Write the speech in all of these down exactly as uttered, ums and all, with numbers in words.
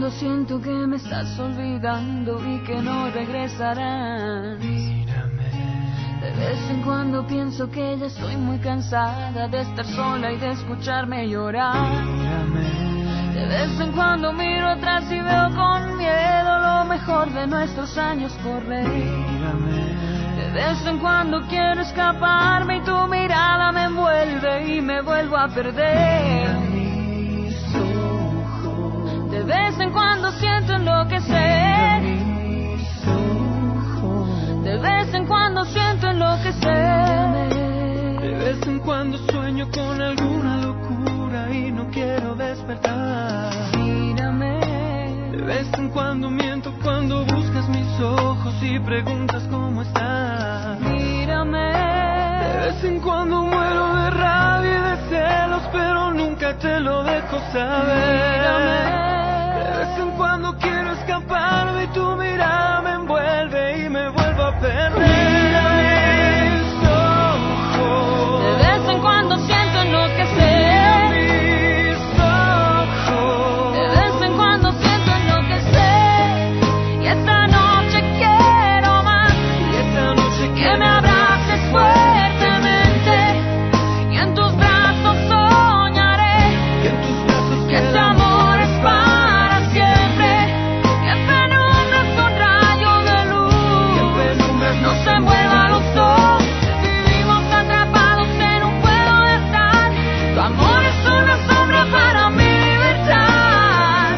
cuando siento que me estás olvidando y que no regresarás. Mírame. De vez en cuando pienso que ya estoy muy cansada de estar sola y de escucharme llorar. Mírame. De vez en cuando miro atrás y veo con miedo lo mejor de nuestros años correr. Mírame. De vez en cuando quiero escaparme y tu mirada me envuelve y me vuelvo a perder. Mis ojos. De vez en cuando siento enloquecer. Mis ojos. De vez en cuando siento enloquecer. De vez en cuando sueño con alguna locura y no quiero despertar. Mírame. De vez en cuando miento cuando buscas mis ojos y preguntas cómo estás. Mírame. De vez en cuando muero de rabia y de celos, pero nunca te lo dejo saber. Mírame. De vez en cuando quiero escaparme y tu mirada me envuelve y me vuelvo a perder. Mis ojos. De vez en cuando siento enloquecer. Mis ojos. De vez en cuando siento enloquecer. Y esta noche quiero más. Y esta noche Que quiero me abraces fuertemente. Y en tus brazos soñaré. que en tus brazos Que este quede amor es para siempre. Que en penumbra es un rayo de luz. que en penumbras No se envuelva los dos. Vivimos atrapados en un juego de estar. Tu amor es una sombra para mi libertad.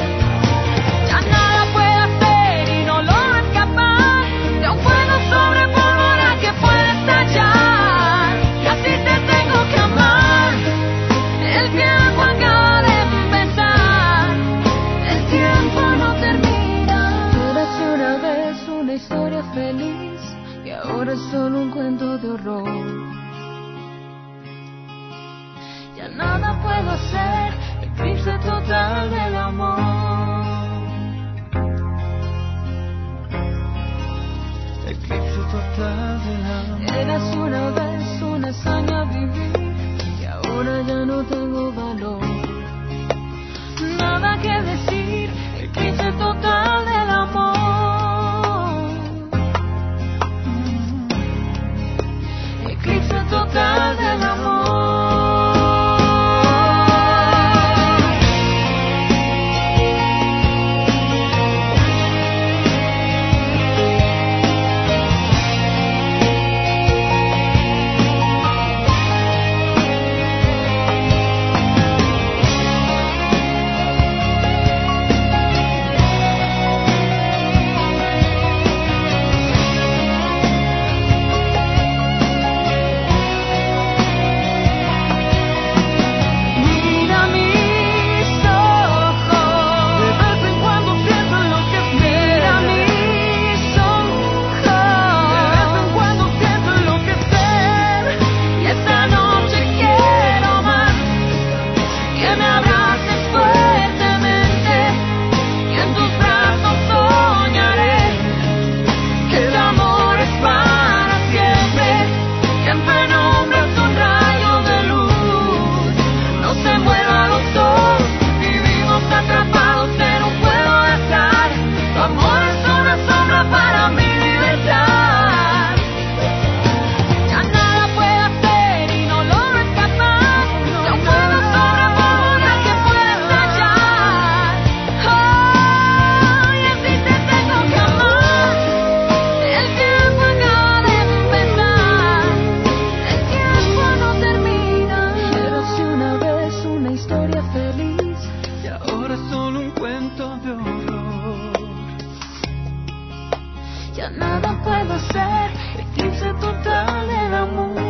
Ya nada puedo hacer y no logro escapar de un fuego sobre pólvora que puede estallar. Y así te tengo que amar. El tiempo acaba de empezar. El tiempo no termina. Érase una vez una historia feliz y ahora es solo un cuento de horror. Ya nada puedo hacer, eclipse total del amor. eclipse total del amor. Eras una vez una hazaña vivir y ahora ya no tengo valor. Nada que decir, eclipse total del amor. Eclipse total del amor. Mira mis ojos. De vez en cuando siento enloquecer. Mira mis ojos. De vez en cuando siento enloquecer. Y esta noche quiero más. Que me abraces fuertemente. Y en tus brazos soñaré. Que este amor es para siempre. Que en penumbra es un rayo de luz. No se envuelva los dos. Vivimos atrapados en un juego de azar. Tu amor es una sombra para mi libertad. Ya nada puedo hacer y no logro escapar de un fuego sobre pólvora que puede estallar. Oh, y así te tengo que amar. El tiempo acaba de empezar. El tiempo no termina. Érase una vez una historia feliz. Y ahora es solo un cuento de horror. Ya nada puedo hacer. Eclipse total del amor.